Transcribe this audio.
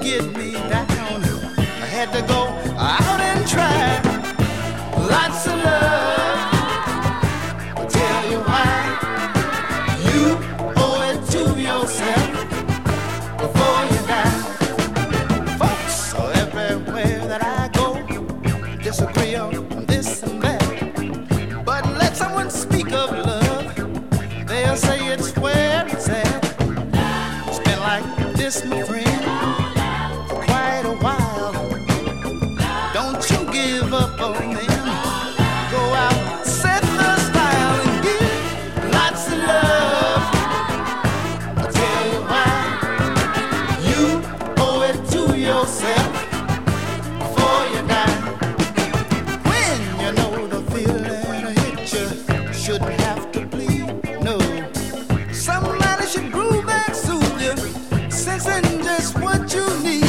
get me down. I had to go out and try lots of love. I'll tell you why. You owe it to yourself before you die. Folks are everywhere that I go disagree on this and that. But let someone speak of love, they'll say it's where it's at. It's been like this, my friend, for quite a while. Don't you give up on them. Go out, set the style, and give lots of love. I'll tell you why. You owe it to yourself before you die. When you know the feeling hit you, shouldn't have to bleed, no. Somebody should groove and soothe you, sensing just what you need.